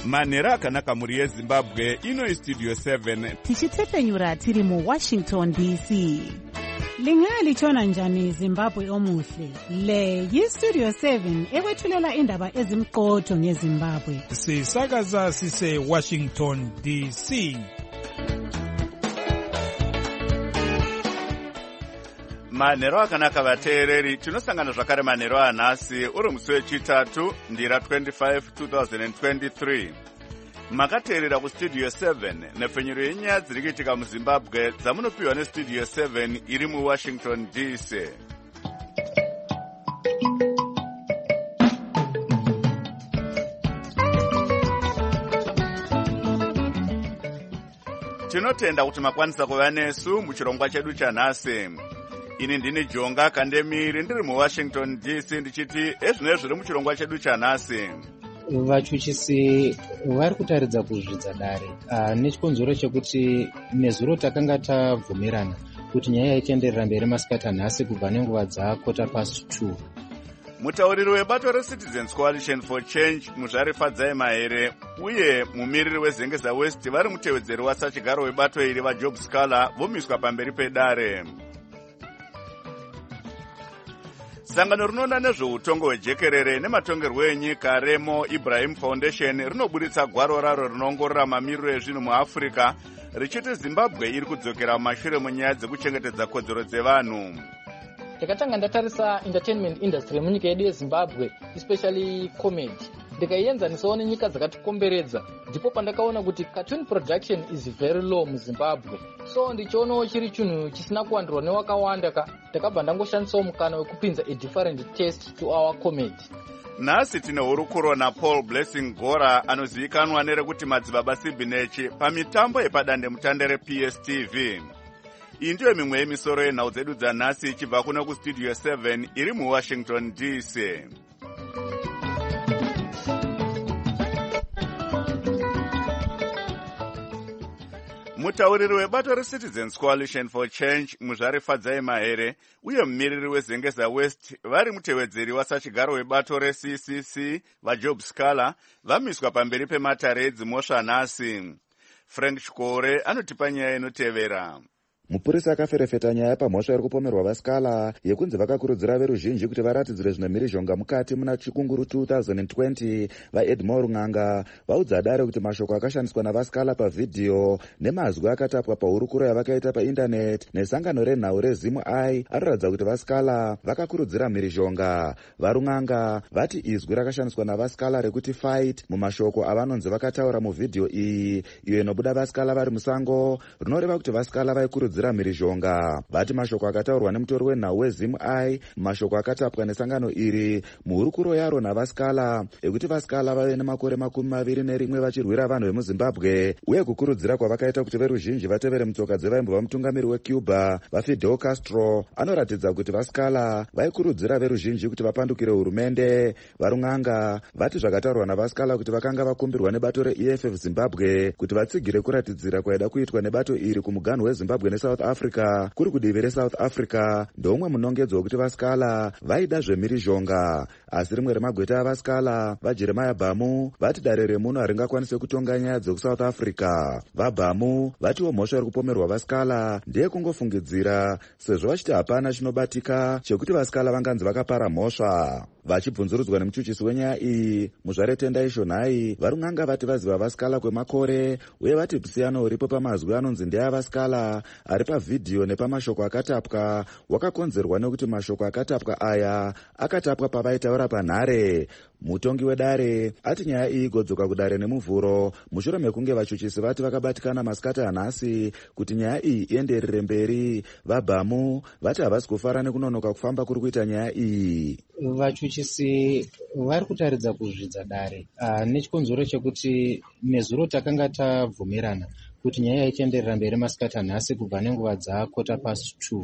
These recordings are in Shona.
manhero akanaka mhuri yezimbabwe. Ino Studio 7 tichitepfenyura tiri muWashington DC. Lingalitshona njani Zimbabwe omuhle? Le yiStudio 7 ekwethulela indaba ezimqotho ngeZimbabwe. Sisakaza sise Washington DC. manhero akanaka vateereri, tinosangana zvakare manhero anhasi uri musi wechitatu ndira 25 2023. Makateerera kuStudio 7 nepfenyuro yenyaya dziri kuitika muZimbabwe dzamunopiwa neStudio 7 iri muWashington DC. Tinotenda kuti makwanisa kuva nesu muchirongwa chedu chanhasi. Ini ndini Jonga Kandemiri ndiri muWashington DC ndichiti ezvino zviri muchirongwa chedu chanhasi. Vachuchisi vari kutaridza kuzvidza dare nechikonzero chekuti nezuro takanga tabvumirana kuti nyaya ichienderera mberi masikati anhasi kubva nenguva dza2:15. Mutauriri webato reCitizens Coalition for Change Muzvare Mahere uye mumiriri weZengeza West vari mutevedzeri wasachigaro webato iri vaJob Scala vomiswa pamberi pedare. Sangano rinoona nezveutongo hwejekerere nematongerwo enyika Remo Ibrahim Foundation rinoburitsa gwaro raro rinoongorora mamiriro ezvinhu muAfrica richiti Zimbabwe iri kudzokera mumashure munyaya dzekuchengetedza kodzero dzevanhu. Ndakatanga ndatarisa entertainment industry munyika yedu yeZimbabwe, especially comedy. Ndikaienzanisawo nenyika dzakatikomberedza, ndipo pandakaona kuti cartoon production is very low muZimbabwe. So ndichionawo chiri chinhu chisina kuwandirwa newakawanda ndakabva ndangoshandisawo mukana wekupinza a different taste to our comedy. Nhasi tine hurukuro naPaul Blessing Gora anozivikanwa nerekuti Madzibaba Sibinechi pamitambo yepadande mutande rePSTV. Iyi ndiyo mimwe yemisoro yenhau dzedu dzanhasi ichibva kuno kuStudio 7 iri muWashington DC. Mutauriri webato reCitizens Coalition for Change Muzvare Mahere uye mumiriri weZengeza West vari mutevedzeri wasachigaro webato reCCC vaJob Scala vamiswa pamberi pematare edzimhosva nhasi. Frank Chikore anotipa nyaya inotevera. Mupurisa akaferefeta nyaya pamhosva iri kupomerwa vaScala yekunzi vakakurudzira veruzhinji kuti varatidzire zvine mhirizhonga mukati muna chikunguru 2020. vaEdmore Ng'anga vaudza dare kuti mashoko akashandiswa navaScala pavhidhiyo nemazwi akatapwa pahurukuro yavakaita paindaneti nesangano renhau reZimu anoratidza kuti vaScala vakakurudzira mhirizhonga. VaRung'anga vati izwi rakashandiswa navaScala rekuti fight mumashoko avanonzi vakataura muvhidhiyo iyi iyo inobuda vaScala vari musango rinoreva kuti vaScala vaikurudzira mhirizhonga. Vati mashoko akataurwa nemutori wenhau weZimu mashoko akatapwa nesangano iri muhurukuro yaro navaScala ekuti vaScala vave nemakore 21 vachirwira vanhu vemuZimbabwe uye kukurudzira kwavakaita kuti veruzhinji vatevere mutsoka dzevaimbova mutungamiri weCuba vaFidel Castro anoratidza kuti vaScala vaikurudzira veruzhinji kuti vapandukire hurumende. VaRung'anga vati zvakataurwa navaScala kuti vakanga vakumbirwa nebato reEFF Zimbabwe kuti vatsigire kuratidzira kwaida kuitwa nebato iri kumuganhu weZimbabwe neSouth Africa kuri kudivi reSouth Africa ndomwe munongedzo wekuti vaScala vaida zvemhirizhonga. Asi rimwe remagweta avaScala vaJeremiah Bhamu vati dare remuno haringakwanise kutonga nyaya dzekusouth Africa. VaBhamu vatiwo mhosva iri kupomerwa vaScala ndeye kungofungidzira sezvo vachiti hapana chinobatika chekuti vaScala vanganzi vakapara mhosva. Vachibvunzurudzwa nemuchuchisi wenyaya iyi Muzvare Tendai Shonhai, VaRung'anga vati vaziva vaScala kwemakore uye vati musiyano uripo pamazwi anonzi ndeavaScala ari pavhidhiyo nepamashoko akatapwa wakakonzerwa nekuti mashoko akatapwa aya akatapwa pavaitaura panhare. Mutongi wedare ati nyaya iyi igodzoka kudare nemuvhuro mushure mekunge vachuchisi vati vakabatikana masikati anhasi kuti nyaya iyi ienderere mberi. VaBhamu vati havasi kufara nekunonoka kufamba kuri kuita nyaya iyi. Vachuchisi vari kutaridza kuzvidza dare nechikonzero chekuti nezuro takanga tabvumirana kuti nyaya ichienderera mberi masikati anhasi kubva nenguva dza2:15.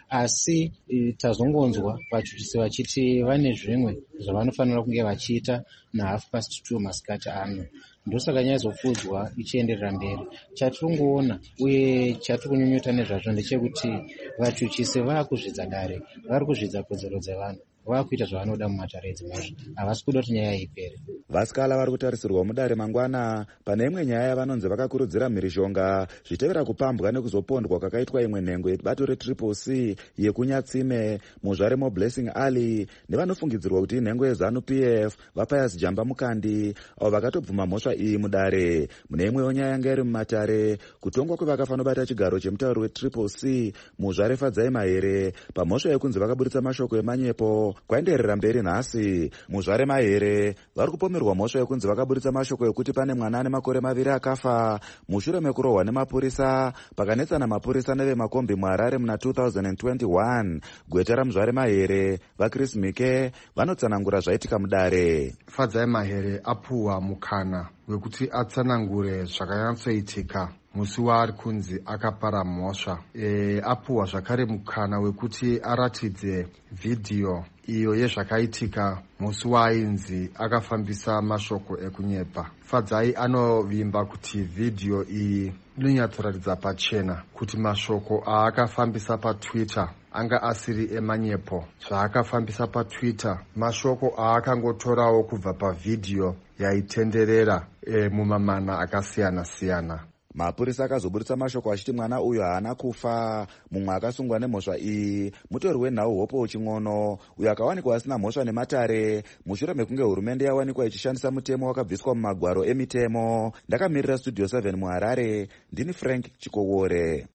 Asi tazongonzwa vachuchisi vachiti vane zvimwe zvavanofanira kunge vachiita na2:30 masikati ano. Ndosaka nyaya zofudzwa ichienderera mberi. Chatiringoona uye chatiri kunyunyuta nezvazvo ndechekuti vachuchisi vaakuzvidza dare, vari kuzvidza kodzero dzevanhu, vakuita zvavanoda mumatare edzimhosva, havasi kuda kuti nyaya ipere. vasikala vari kutarisirwa mudare mangwana pane imwe nyaya yavanonzi vakakurudzira mhirishonga zvitevera kupambwa nekuzopondwa kwakaitwa imwe nhengo yebato retriple C yekunyatsime muzvare moblessing alley nevanofungidzirwa kuti inhengo yeZANU-PF vaPius Jamba Mukandi avo vakatobvuma mhosva iyi mudare. Mune imwewo nyaya yanga iri mumatare kutongwa kwevakafa nobata chigaro chemutauri wetriple C muzvare Fadzai Mahere pamhosva yekunzi vakaburitsa mashoko emanyepo kwaenderera mberi nhasi. Muzvare Mahere vari kupomerwa mhosva yekunzi vakaburitsa mashoko ekuti pane mwana ane makore 2 akafa mushure mekurohwa nemapurisa pakanetsana mapurisa nevemakombi muHarare muna 2021. Gweta ramuzvare Mahere vaChris Mike vanotsanangura zvaitika mudare. Fadzai Mahere apuwa mukana wekuti atsanangure zvakanyatsoitika musi waari kunzi akapara mhosva. Apuwa zvakare mukana wekuti aratidze vhidhiyo iyo yezvakaitika musi waainzi akafambisa mashoko ekunyepa. Fadzai anovimba kuti vhidhiyo iyi inonyatsoratidza pachena kuti mashoko aakafambisa paTwitter anga asiri emanyepo. Zvaakafambisa paTwitter mashoko aakangotorawo kubva pavhidhiyo yaitenderera mumamana akasiyana-siyana. Mapurisa akazoburitsa mashoko achiti mwana uyu haana kufa. Mumwe akasungwa nemhosva iyi mutori wenhau Hope Ching'ono uyo akawanikwa asina mhosva nematare mushure mekunge hurumende yawanikwa ichishandisa mutemo wakabviswa mumagwaro emitemo. Ndakamirira Studio 7 muHarare, ndini Frank Chikowore.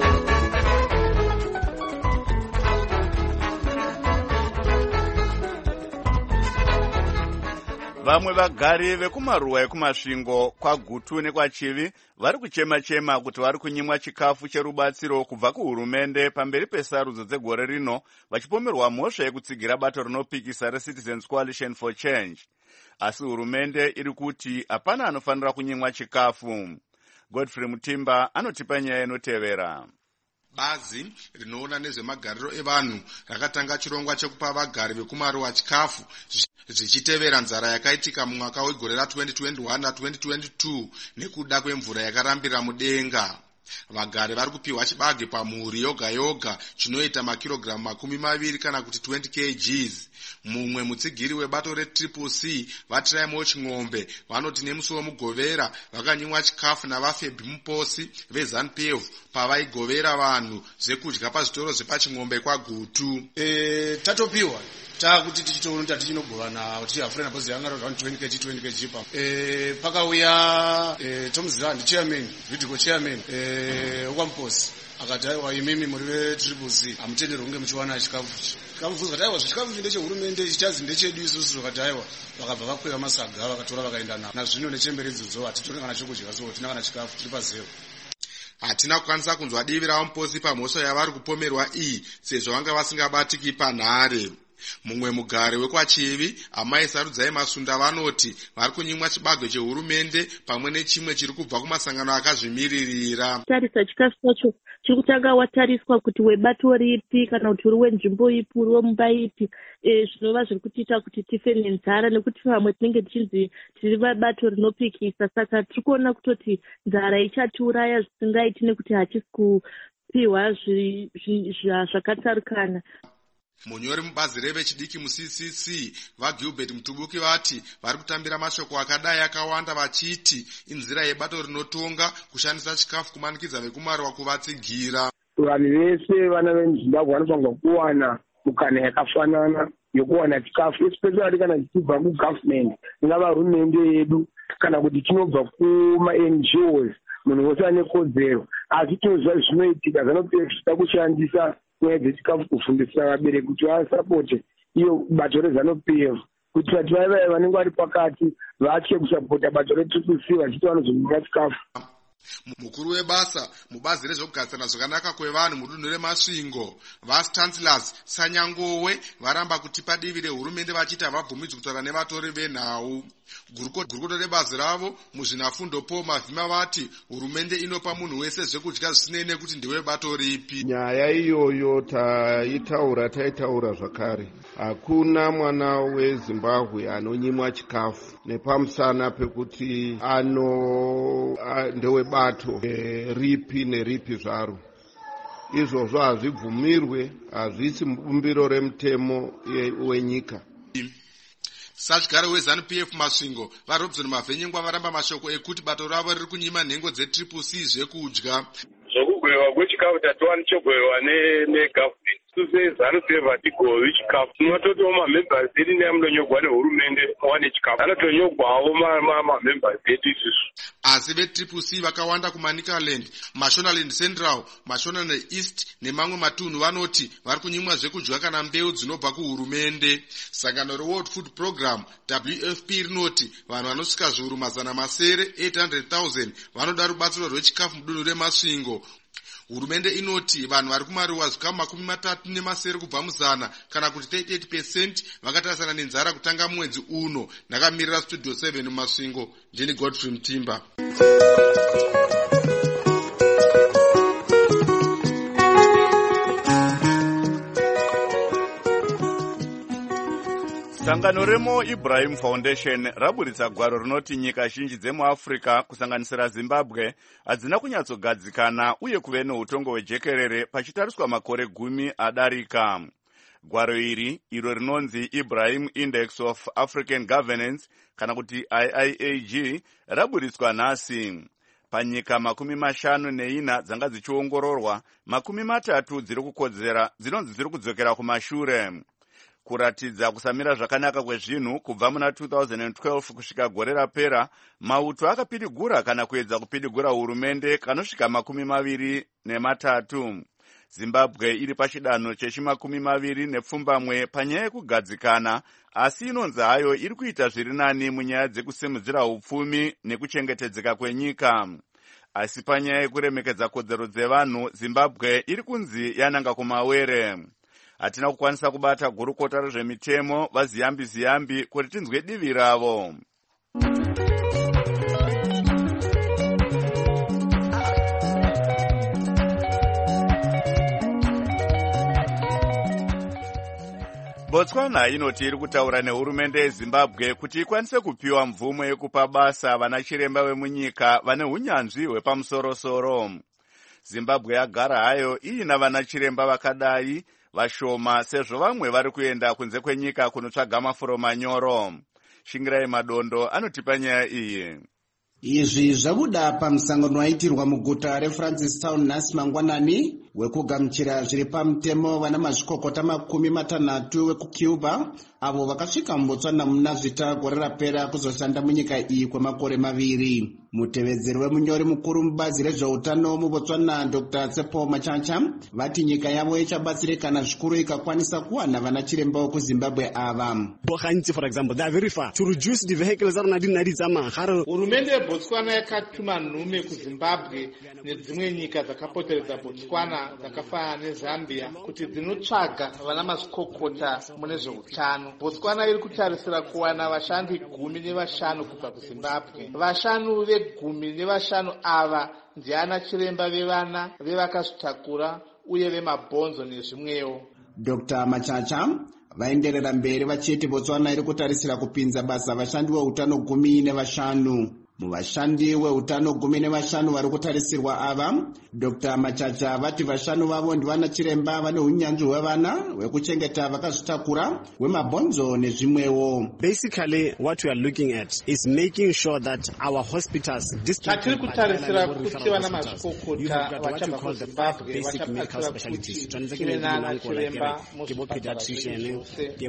Vamwe vagari vekumaruwa ekumasvingo kwaGutu nekwaChivi vari kuchema-chema kuti vari kunyimwa chikafu cherubatsiro kubva kuhurumende pamberi pesarudzo dzegore rino, vachipomerwa mhosva yekutsigira bato rinopikisa reCitizens Coalition for Change. Asi hurumende iri kuti hapana anofanira kunyimwa chikafu. Godfrey Mutimba anotipa nyaya inotevera. Bazi rinoona nezvemagariro evanhu rakatanga chirongwa chekupa vagari vekumaruwa chikafu zvichitevera nzara yakaitika mumwaka wegore ra2021 na2022 nekuda kwemvura yakarambira mudenga. Vagari vari kupiwa chibage pamhuri yoga yoga chinoita makirogiramu 20 kana kuti 20 kgs. Mumwe mutsigiri webato retriple C vaTraimo Ching'ombe vanoti nemusi wemugovera vakanyimwa chikafu navaFebi Muposi veZANU-PF pavaigovera vanhu zvekudya pazvitoro zvepaching'ombe kwaGutu. Tatopiwa takuti tichitoona tichinogovana tichafurena pozi yanga 20 kg pa pakauya Tomzland chairman Vidiko chairman Wamposi akati aiwa imimi muri vetriple C amutenderwi kunge muchiwana chikafu. Kamufunza kuti aiwa chikafu ndechehurumende chichazi ndechedu isusu. Zvakati aiwa vakabva vakweva masaga vakatora vakaenda nawo. Nazvino nechemberidzo hatitori kana chokudya so tina kana chikafu tiri pazero. Hatina kukwanisa kunzwa divi raMuposi pamhosva yavari kupomerwa iyi sezvo vanga vasingabatiki panhare. Mumwe mugari wekwaChivi amai Sarudzai Masunda vanoti vari kunyimwa chibage chehurumende pamwe nechimwe chiri kubva kumasangano akazvimiririra. Tarisa chikafu chacho chiri kutanga watariswa kuti webato ripi kana kuti uri wenzvimbo ipi uri wemumba ipi. Zvinova zviri kutiita kuti tife nenzara nekuti vamwe tinenge tichinzi tiri vabato rinopikisa. Saka tiri kuona kutoti nzara ichatiuraya zvisingaiti nekuti hatisi kupiwa zvakatsarukana. Munyori mubazi revechidiki muCCC vaGilbert Mutubuki vati vari kutambira mashoko akadai akawanda vachiti inzira yebato rinotonga kushandisa chikafu kumanikidza vekumaruwa kuvatsigira. Vanhu vese vana veZimbabwe vanofanirwa kuwana mukana yakafanana yokuwana chikafu, especially kana chichibva kugovernment, ingava hurumende yedu kana kuti chinobva kuma-NGOs. Munhu wese ane kodzero, asi tinozva zvinoitika ZANU-PF kushandisa nyaya dzechikafu kufundisa vabereki kuti vasapote iyo bato reZANU-PF kuti vati vaya vanenge vari pakati vatye kusapota bato retriple C vachiti vanozonyimwa chikafu. Mukuru webasa mubazi rezvekugarisana zvakanaka kwevanhu mudunhu reMasvingo vaChancellors Sanyangowe varamba kuti padivi rehurumende vachiti havabvumidzwi kutaura nevatori venhau. Gurukoto rebazi ravo muzvinafundo Paul Mavhima vati hurumende inopa munhu wese zvekudya zvisinei nekuti ndiwe bato ripi. Nyaya iyoyo taitaura zvakare. Hakuna mwana weZimbabwe anonyimwa chikafu nepamusana pekuti ndewebato ripi neripi zvaro. Izvozvo hazvibvumirwe, hazvisi mubumbiro remutemo wenyika. sachigaro weZANU-PF Masvingo vaRobson Mavhenyengwa varamba mashoko ekuti bato ravo riri kunyima nhengo dzeCCC zvekudya. Zvokugwewa kwechikafu tatowana chogwewa negovernment seZANU-PF hatigovi chikafu. Tinototoma mamembers edu neamunonyogwa nehurumende wane chikafu. Anotonyogwawo mamembers edu isusu. Asi veCCC vakawanda kuManicaland, Mashonaland Central, Mashonaland East nemamwe matunhu vanoti vari kunyimwa zvekudya kana mbeu dzinobva kuhurumende. Sangano reWorld Food Program WFP rinoti vanhu vanosvika zviuru 800,000 vanoda rubatsiro rwechikafu mudunhu reMasvingo. Hurumende inoti vanhu vari kumaruwa zvikamu 37 kubva muzana kana kuti 38% vakatarisana nenzara kutanga mwedzi uno. Ndakamirira Studio 7 muMasvingo, ndini Godfrey Mtimba. Sangano remo Ibrahim Foundation raburitsa gwaro rinoti nyika zhinji dzemuAfrica kusanganisira Zimbabwe hadzina kunyatsogadzikana uye kuve neutongo hwejekerere pachitariswa makore 10 adarika. Gwaro iri iro rinonzi Ibrahim Index of African Governance kana kuti IIAG raburitswa nhasi. Panyika 54 dzanga dzichiongororwa, 30 dzinonzi dziri kudzokera kumashure. Kuratidza kusamira zvakanaka kwezvinhu kubva muna 2012 kusvika gore rapera, mauto akapidigura kana kuedza kupidigura hurumende kanosvika 23. Zimbabwe iri pachidanho chechi20 panyaya yekugadzikana, asi inonzi hayo iri kuita zviri nani munyaya dzekusimudzira upfumi nekuchengetedzeka kwenyika. Asi panyaya yekuremekedza kodzero dzevanhu, Zimbabwe iri kunzi yananga kumawere. Hatina kukwanisa kubata gurukota rezvemitemo vaZiyambi kuti tinzwe divi ravo. Botswana inoti iri kutaura nehurumende yeZimbabwe kuti ikwanise kupiwa mvumo yekupa basa vanachiremba vemunyika vane hunyanzvi hwepamusoro-soro. Zimbabwe yagara hayo iina vanachiremba vakadai vashoma sezvo vamwe vari kuenda kunze kwenyika kunotsvaga mafuro manyoro. Shingirai Madondo anotipa nyaya iyi. Izvi zvabuda pamusangano waitirwa muguta reFrancistown nhasi mangwanani wekugamuchira zviri pamutemo vana mazvikokota 60 vekuCuba avo vakasvika muBotswana muna zvita gore rapera kuzoshanda munyika iyi kwemakore 2. Mutevedzeri wemunyori mukuru mubazi rezveutano muBotswana Dr. Tsepo Machacha vati nyika yavo ichabatsirikana zvikuru ikakwanisa kuwana vanachiremba vekuZimbabwe ava. For example, they are very far to reduce the vehicles that are not. Hurumende yeBotswana yakatuma nhume kuZimbabwe nedzimwe nyika dzakapoteredza Botswana dzakafanana neZambia kuti dzinotsvaga vana mazvikokota mune zveutano. Botswana iri kutarisira kuwana vashandi 15 kubva kuZimbabwe. Vashanu ve15 ava ndiana chiremba vevana, vevakazvitakura uye vemabhonzo nezvimwewo. Dr. Machacha vaenderera mberi vachiti Botswana iri kutarisira kupinza basa vashandi veutano 15. Muvashandi veutano 15 vari kutarisirwa ava, Dr. Machacha vati vashanu vavo ndivana chiremba vane hunyanzvi hwevana hwekuchengeta vakazvitakura, hwemabhonzo nezvimwewo. Basically what we are looking at is making sure that our hospitals chatiri kutarisira kuti vana mazvikokota vachabva kuZimbabwe vachapatsira kuti tive nana chiremba pediatrician,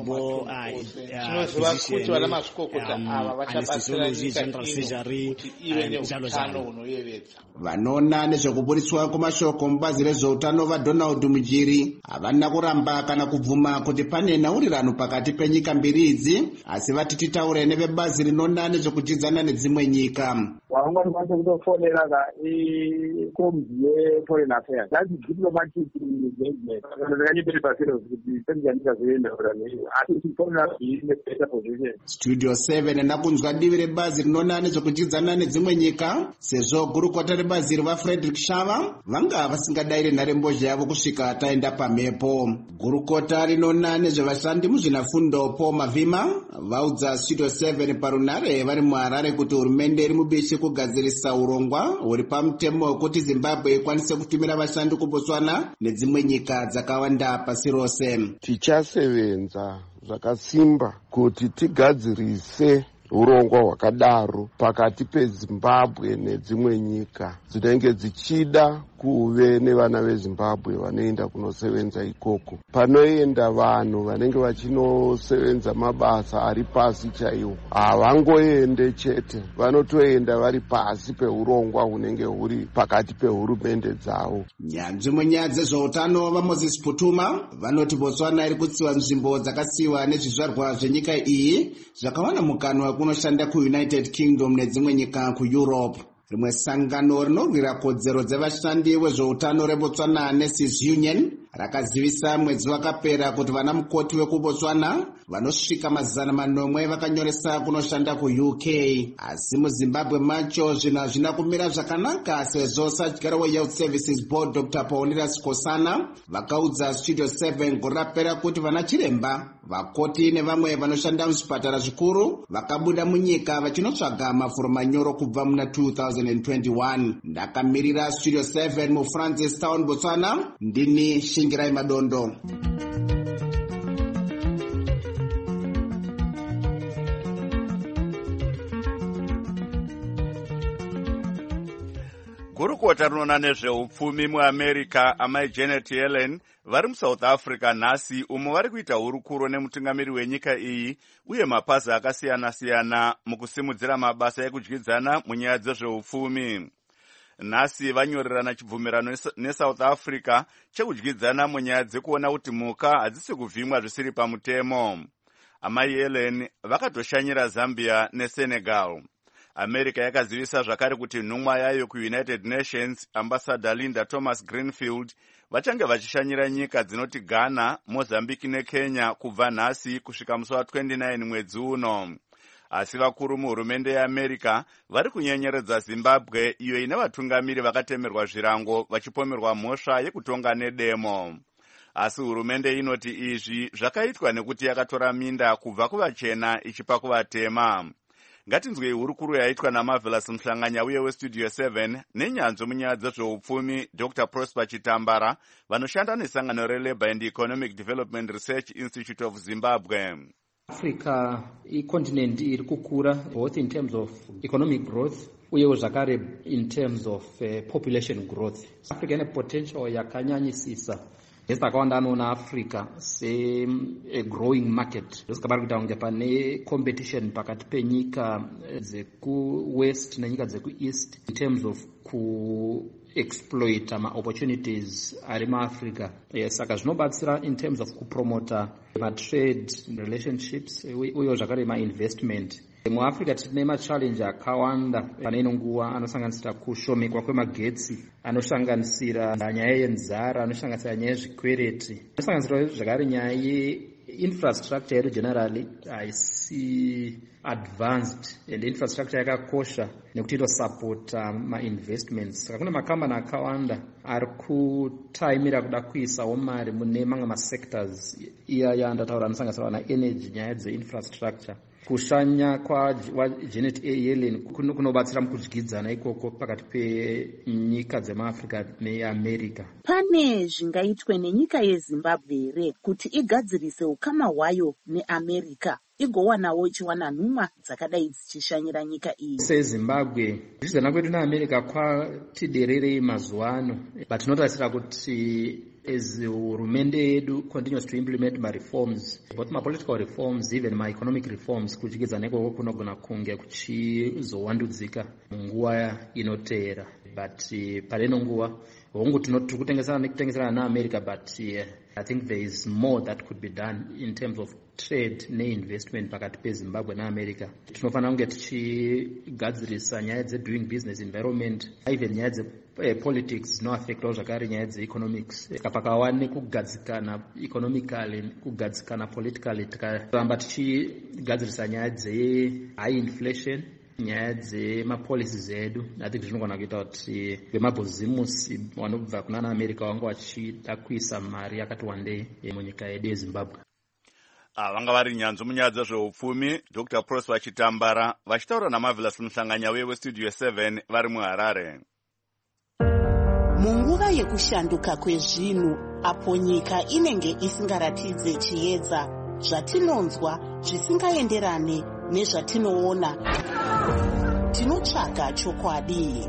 tinoziva kuti vana mazvikokota ava vachabatsira nyika kuti ive neutano hunoyevedza. Vanoona nezvekuburitswa kwemashoko mubazi rezveutano vaDonald Mujiri havana kuramba kana kubvuma kuti pane nhaurirano pakati penyika mbiri idzi, asi vati titaure nevebazi rinoona nezvekudzidzana nedzimwe nyika. Wangakwanisa kutofonera ikombi yeForeign Affairs. That's diplomatic engagement. Ndakanyepera pasero kuti senjandika zoenda urani. Asi Foreign Affairs in better position. Studio 7 nakunzwa divi rebazi rinoona nezvekudzidzana nedzimwe nyika, sezvo gurukota rebazi revaFrederick Shava vanga vasingadaire nharembozha yavo kusvika taenda pamhepo. Gurukota rinoona nezvevashandi muzvinafundo Paul Mavhima vaudza Studio 7 parunare vari muHarare kuti hurumende iri mubishi kugadzirisa urongwa huri pamutemo wekuti Zimbabwe ikwanise kutumira vashandi kuBotswana nedzimwe nyika dzakawanda pasi rose. Tichasevenza zvakasimba kuti tigadzirise urongwa hwakadaro pakati peZimbabwe nedzimwe nyika dzinenge dzichida kuve nevana veZimbabwe vanoenda kunosevenza ikoko. Panoenda vanhu vanenge vachinosevenza mabasa ari pasi chaiwo, havangoende chete, vanotoenda vari pasi peurongwa hunenge huri pakati pehurumende dzavo. Nyanzvi munyaya dzezveutano vaMoses Putuma vanoti Botswana iri kutsiva nzvimbo dzakasiyiwa nezvizvarwa zvenyika iyi zvakawana mukanwa kunoshanda kuUnited Kingdom nedzimwe nyika kuEurope. Rimwe sangano rinorwira kodzero dzevashandi vezveutano reBotswana Nurses Union rakazivisa mwedzi wakapera kuti vana mukoti vekuBotswana vanosvika 900 vakanyoresa kunoshanda kuUK. Asi muZimbabwe macho zvinhu hazvina kumira zvakanaka sezvo sadyaro weHealth Services Board Dr. Paulus Kosana vakaudza Studio 7 gore rapera kuti vana chiremba, vakoti nevamwe vanoshanda muzvipatara zvikuru vakabuda munyika vachinotsvaga mafuro manyoro kubva muna 2021. Ndakamirira Studio 7 muFrancistown, Botswana, ndini Shingirai Madondo. Gurukota rinoona nezveupfumi muAmerica amai Janet Yellen vari muSouth Africa nhasi, umo vari kuita hurukuro nemutungamiri wenyika iyi uye mapazi akasiyana-siyana mukusimudzira mabasa ekudyidzana munyaya dzezveupfumi. Nhasi vanyorerana chibvumirano neSouth Africa chekudyidzana munyaya dzekuona kuti mhuka hadzisi kuvhimwa zvisiri pamutemo. Amai Yellen vakatoshanyira Zambia neSenegal. America yakazivisa zvakare kuti nhumwa yayo kuUnited Nations Ambassador Linda Thomas Greenfield vachange vachishanyira nyika dzinoti Ghana, Mozambique neKenya kubva nhasi kusvika musi wa29 mwedzi uno. Asi vakuru muhurumende yeAmerica vari kunyenyeredza Zimbabwe, iyo ine vatungamiri vakatemerwa zvirango vachipomerwa mhosva yekutonga nedemo. Asi hurumende inoti izvi zvakaitwa nekuti yakatora minda kubva kuvachena ichipa kuvatema. Ngatinzwei hurukuro yaitwa naMarvelous Mhlanganya uye weStudio 7 nenyanzvi munyaya dzezveupfumi Dr. Prosper Chitambara vanoshanda nesangano reLabour and Economic Development Research Institute of Zimbabwe. Africa icontinent iri kukura both in terms of economic growth uyewo zvakare in terms of population growth. Africa ine potential yakanyanyisisa. Esakawanda anoona Africa se a growing market. Zvikabara kuti kunge pane competition pakati penyika dzekuwest nenyika dzekueast in terms of ku-exploit opportunities ari muAfrica. Saka zvinobatsira in terms of kupromota ma-trade relationships uye zvakare ma-investment. MuAfrica tine machallenge akawanda pane ino nguva anosanganisira kushomekwa kwemagetsi, anosanganisira nyaya yenzara, anosanganisira nyaya yezvikwereti, anosanganisira zvakare nyaya yeinfrastructure yedu generally haisi advanced, and infrastructure yakakosha nekuti inosapota ma-investments. Saka kune makambani akawanda ari kutaimira kuda kuisawo mari mune mamwe masectors iya yandautaura anosanganisira na-energy, nyaya dzeinfrastructure. Kushanya kwaJanet Yellen kunobatsira mukudyidzana ikoko pakati penyika dzemaAfrica neAmerica. Pane zvingaitwe nenyika yeZimbabwe here kuti igadzirise ukama hwayo neAmerica igowanawo ichiwana nhumwa dzakadai dzichishanyira nyika iyi? SeZimbabwe kudyidzana kwedu neAmerica kwati dererei mazuva ano, but tinotarisira kuti as hurumende yedu continues to implement ma-reforms, both ma-political reforms, even ma-economic reforms, kudyidzana ikoko kunogona kunge kuchizowandudzika munguva inoteera. But pane ino nguva hongu tiri kutengeserana neAmerica, but I think there is more that could be done in terms of trade neinvestment pakati peZimbabwe neAmerica. Tinofanira kunge tichigadzirisa nyaya dzedoing business environment, even nyaya dzepolitics dzinoaffectawo zvakare nyaya dzeeconomics. Pakava nekugadzikana economically, kugadzikana politically, tikaramba tichigadzirisa nyaya dzehigh inflation, nyaya dzemapolicies edu, I think zvinogona kuita kuti vemabhozimusi vanobva kunana America vanga vachida kuisa mari yakati wandei munyika yedu yeZimbabwe. Vanga vari nyanzvi munyaya dzezveupfumi Dr. Prosper Chitambara vachitaura naMarvelous Mhlanganya uye weStudio 7 vari muHarare. Munguva yekushanduka kwezvinhu apo nyika inenge isingaratidze chiedza, zvatinonzwa zvisingaenderane nezvatinoona. Tinotsvaga chokwadi.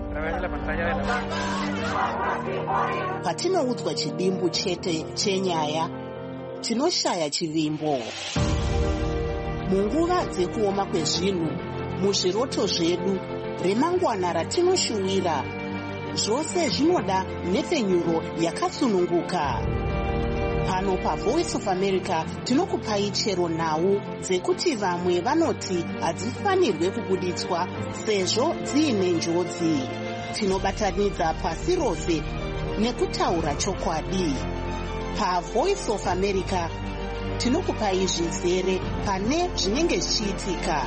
Patinoudzwa chidimbu chete chenyaya, tinoshaya chivimbo. Munguva dzekuoma kwezvinhu, muzviroto zvedu, remangwana ratinoshuwira, zvose zvinoda nhepfenyuro yakasununguka. Pano paVoice of America tinokupai chero nhau dzekuti vamwe vanoti hadzifanirwe kubuditswa sezvo dziine njodzi. Tinobatanidza pasi rose nekutaura chokwadi. PaVoice of America tinokupai zvizere pane zvinenge zvichiitika.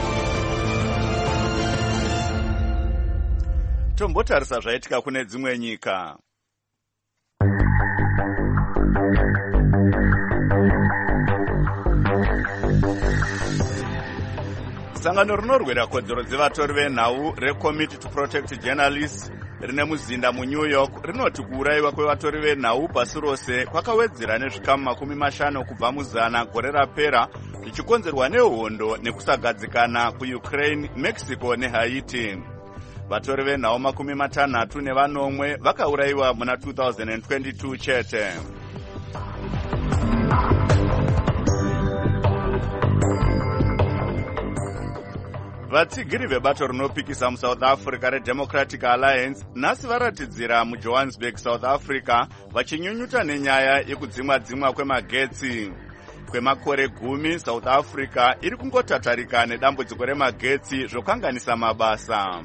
Tombotarisa zvaitika kune dzimwe nyika. Sangano rinorwira kodzero dzevatori venhau reCommittee to Protect Journalists rine muzinda muNew York rinoti kuurayiwa kwevatori venhau pasi rose kwakawedzera nezvikamu 50 kubva muzana gore rapera, zvichikonzerwa nehondo nekusagadzikana kuUkraine, Mexico neHaiti. Vatori venhau 64 vakaurayiwa muna 2022 chete. Vatsigiri vebato rinopikisa muSouth Africa reDemocratic Alliance nhasi varatidzira muJohannesburg, South Africa, vachinyunyuta nenyaya yekudzimwa kwemagetsi. Kwemakore 10 South Africa iri kungotatarika nedambudziko remagetsi zvokanganisa mabasa.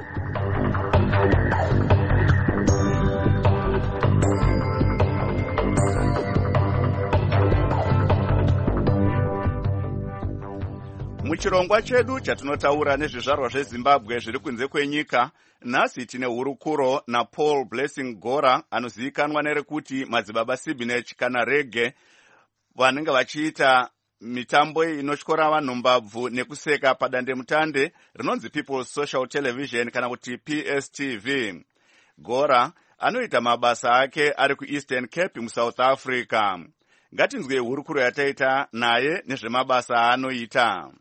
Muchirongwa chedu chatinotaura nezvizvarwa zveZimbabwe zviri kunze kwenyika, nhasi tine hurukuro naPaul Blessing Gora anozivikanwa nerekuti Madzibaba Sibinech kana Reggae, vanenge vachiita mitambo inotyora vanhu mbabvu nekuseka padandemutande rinonzi People's Social Television kana kuti PSTV. Gora anoita mabasa ake ari kuEastern Cape muSouth Africa. Ngatinzwe hurukuro yataita naye nezvemabasa aanoita.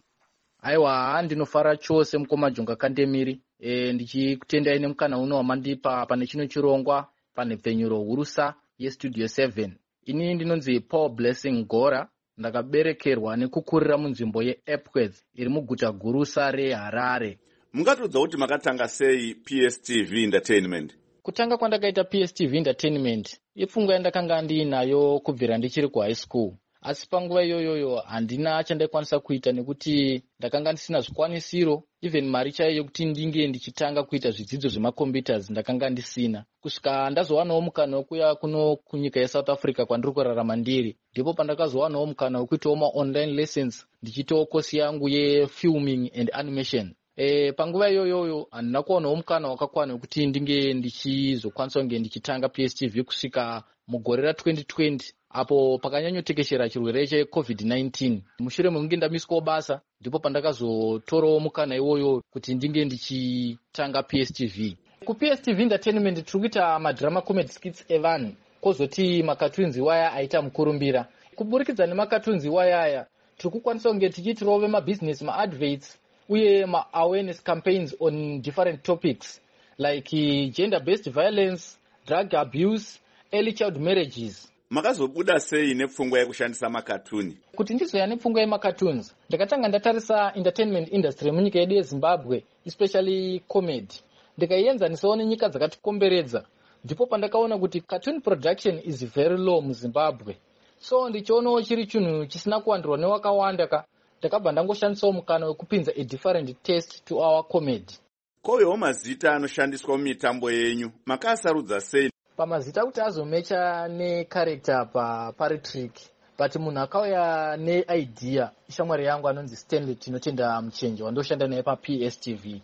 Aiwa, ndinofara chose mukoma Jonga Kandemiri. Ndichikutendai nemukana uno wamandipa pane chino chirongwa pane pfenyuro hurusa yeStudio 7. Ini ndinonzi Paul Blessing Gora, ndakaberekerwa nekukurira munzvimbo yeEpworth iri muguta gurusa reHarare. Mungatodza kuti makatanga sei PSTV Entertainment? Kutanga kwandakaita PSTV Entertainment ipfungwa yandakanga ndinayo kubvira ndichiri kuhigh school. Asi panguva iyoyo handina chandaikwanisa kuita nekuti ndakanga ndisina zvikwanisiro, even mari chaiyo yekuti ndinge ndichitanga kuita zvidzidzo zvemacomputers ndakanga ndisina. Kusvika ndazowanawo mukana wekuya kunyika yeSouth Africa kwandiri kurarama ndiri, ndipo pandakazowanawo mukana wekuitawo ma-online lessons ndichiitawo kosi yangu yefilming and animation. Panguva iyoyo handina kuwanawo mukana wakakwana wekuti ndinge ndichizokwanisa kunge ndichitanga PSTV kusvika mugore ra2020 apo pakanyanyotekeshera chirwere cheCovid-19. Mushure mekunge ndamiswawo basa ndipo pandakazotorawo mukana iwoyo kuti ndinge ndichitanga PSTV. KuPSTV Entertainment tiri kuita madrama comedy skits evanhu, kozoti makatunzi waya aita mukurumbira. Kuburikidza nemakatunzi waya aya tiri kukwanisa kunge tichiitirawo vemabusiness maadverts uye ma-awareness campaigns on different topics like gender-based violence, drug abuse, early child marriages. Makazobuda sei nepfungwa yekushandisa makatuni? Kuti ndizoya nepfungwa yemakatuns, ndakatanga ndatarisa entertainment industry munyika yedu yeZimbabwe, especially comedy. Ndikaienzanisawo nenyika dzakatikomberedza, ndipo pandakaona kuti cartoon production is very low muZimbabwe. So ndichionawo chiri chinhu chisina kuwandirwa newakawanda ndakabva ndangoshandisawo mukana wekupinza a different taste to our comedy. Kovewo mazita anoshandiswa mumitambo yenyu, makasarudza sei? Pamazita kuti azomecha necharacter paritrick, but munhu akauya neidea ishamwari yangu anonzi Stanley Tinotenda Muchenje wandoshanda naye paPSTV.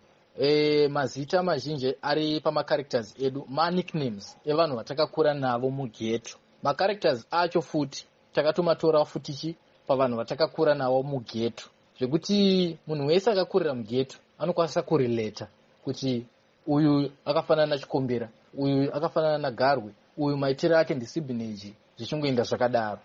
Mazita mazhinji ari pamacharacters edu, ma-nicknames evanhu vatakakura navo mugeto. Macharacters acho futi takatomatora futichi pavanhu vatakakura navo mugeto, zvekuti munhu wese akakurira mugeto anokwanisa kurelata kuti uyu akafanana naChikombera, uyu akafanana naGarwe, uyu maitiro ake ndiSibinage, zvichingoenda zvakadaro.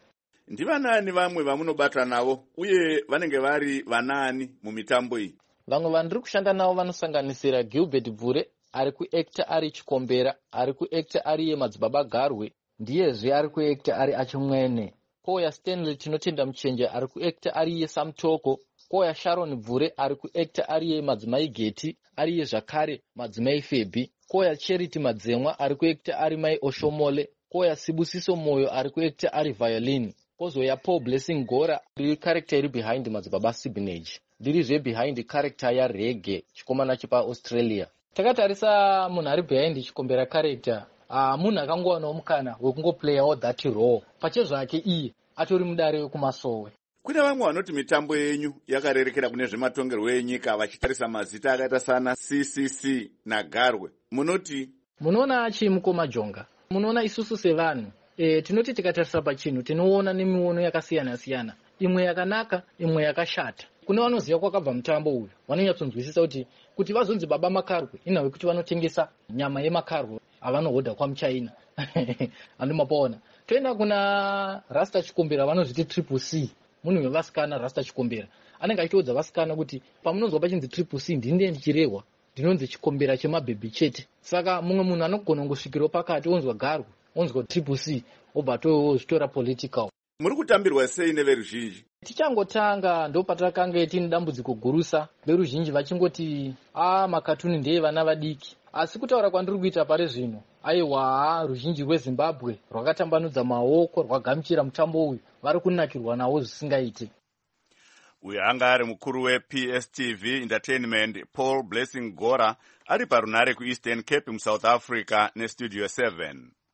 ndivanani vamwe vamunobata navo uye vanenge vari vanani mumitambo iyi? Vamwe vandiri kushanda navo vanosanganisira Gilbert Bvure ari kuacta ari Chikombera, ari kuacta ari Madzibaba Garwe, ndiyezve ari kuacta ari Achimwene. Kouya Stanley Tinotenda Muchenje ari kuacta ari Samtoko. Kouya Sharon Bvure ari kuacta ari Madzimai Geti, ari zvakare Madzimai Febi. Kouya Charity Madzemwa ari kuacta ari Mai Oshomole. Kouya Sibusiso Moyo ari kuacta ari Violin. Kozoya Paul Blessing Gora ndiri character iri behind Madzibaba Sibinage. Ndirizve behind character ya Rege, chikomana chipa Australia. Takatarisa munhu ari behind Chikombera character, munhu akangowanawo mukana wekungoplayawo that role. Pachezvake iye atori mudare wekumasowe. Kune vamwe vanoti mitambo yenyu yakarerekera kune zvematongerwo enyika vachitarisa mazita akaita sana CCC naGarwe. Munoti? Munoona chimukoma Jonga. Munoona isusu sevanhu. Tinoti tikatarisa pachinhu tinoona nemiono yakasiyana-siyana. Imwe yakanaka, imwe yakashata. Kune vanoziva kwakabva mutambo uyu, vanonyatsonzwisisa kuti vazonzi Baba Makarwe inhawe kuti vanotengesa nyama yemakarwe avanohodha kwamuchina. Andimapaona. Toenda kuna Rasta Chikombera vanozviti Triple C. Munhu wevasikana Rasta Chikombera anenge achitoudza vasikana kuti pamunonzwa pachinzi Triple C ndine ndichirehwa, ndinonzi Chikombera chemabhebhi chete. Saka mumwe munhu anogona kungosvikirawo pakati onzwa Garwe, onzwa Triple C, obva tozvitora political. Muri kutambirwa sei neveruzhinji? Tichangotanga ndopatakanga tine dambudziko gurusa, veruzhinji vachingoti makatuni ndeye vana vadiki. Asi kutaura kwandiri kuita pari zvino, aiwa ruzhinji rweZimbabwe rwakatambanudza maoko rwagamuchira mutambo uyu, vari kunakirwa nawo zvisingaite. Uyu anga ari mukuru wePSTV Entertainment Paul Blessing Gora ari parunare kuEastern Cape muSouth Africa neStudio 7.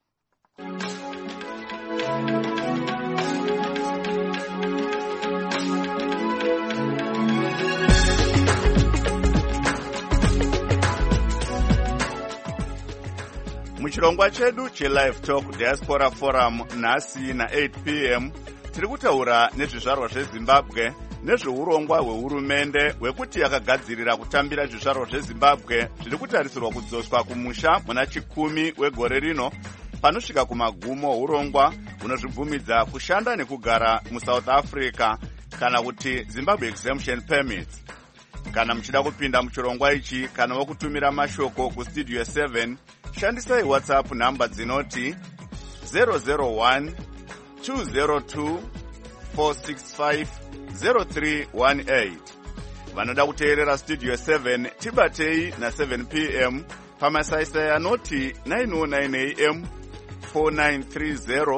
Muchirongwa chedu cheLive Talk Diaspora Forum nhasi na8 p.m. tiri kutaura nezvizvarwa zveZimbabwe nezveurongwa hwehurumende hwekuti yakagadzirira kutambira zvizvarwa zveZimbabwe zviri kutarisirwa kudzoswa kumusha muna 10 wegore rino panosvika kumagumo hurongwa hunozvibvumidza kushanda nekugara muSouth Africa kana kuti Zimbabwe Exemption Permits. Kana muchida kupinda muchirongwa ichi kana wokutumira mashoko kuStudio 7, shandisai WhatsApp namba dzinoti 001 202 465 0318. Vanoda kuteerera Studio 7 tibatei na7 p.m. pamasaisai anoti 909 am 4930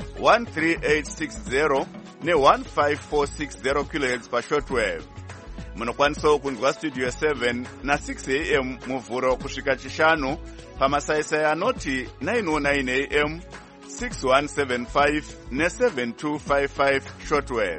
13860 ne1546 kHz pashortwave. Munokwanisawo kunzwa Studio 7 na6 am muvhuro kusvika chishanu pamasaisai anoti 909 am 6175 ne7255 shortwave.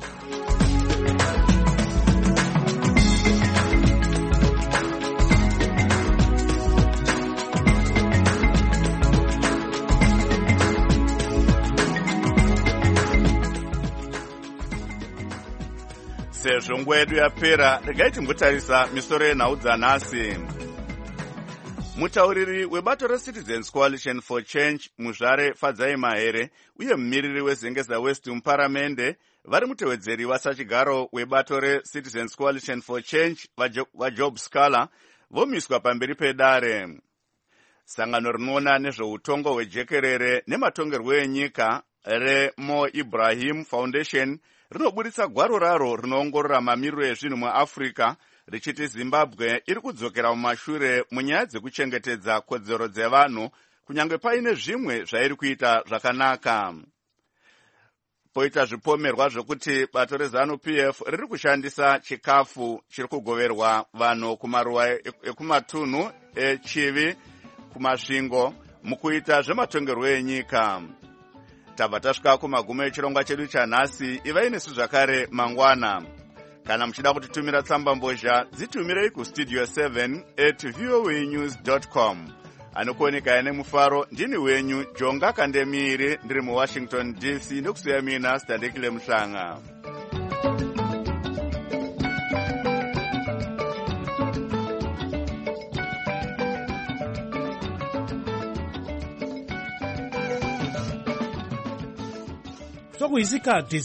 Sezvo nguva yedu yapera, regai timbotarisa misoro yenhau dzanhasi. Mutauriri webato reCitizens Coalition for Change Muzvare Fadzai Mahere uye mumiriri weZengeza West muparamende vari mutevedzeri wasachigaro webato reCitizens Coalition for Change vaJob Scala vomiswa pamberi pedare. Sangano rinoona nezveutongo hwejekerere nematongerwo enyika reMo Ibrahim Foundation rinoburitsa gwaro raro rinoongorora mamiriro ezvinhu muAfrica richiti Zimbabwe iri kudzokera mumashure munyaya dzekuchengetedza kodzero dzevanhu kunyange paine zvimwe zvairi kuita zvakanaka. Poita zvipomerwa zvokuti bato reZANU-PF riri kushandisa chikafu chiri kugoverwa vanhu kumaruwa ekumatunhu echivi kumasvingo mukuita zvematongerwo enyika. Tabva tasvika kumagumo echirongwa chedu chanhasi. Ivai nesu zvakare mangwana. Kana muchida kutitumira tsamba mbozha dzitumirei kuStudio 7@voanews.com. Anokuoneka nemufaro ndini wenyu Jonga Kandemiri ndiri muWashington DC ndokusuya mina Standekile Muhlanga. So isikhathi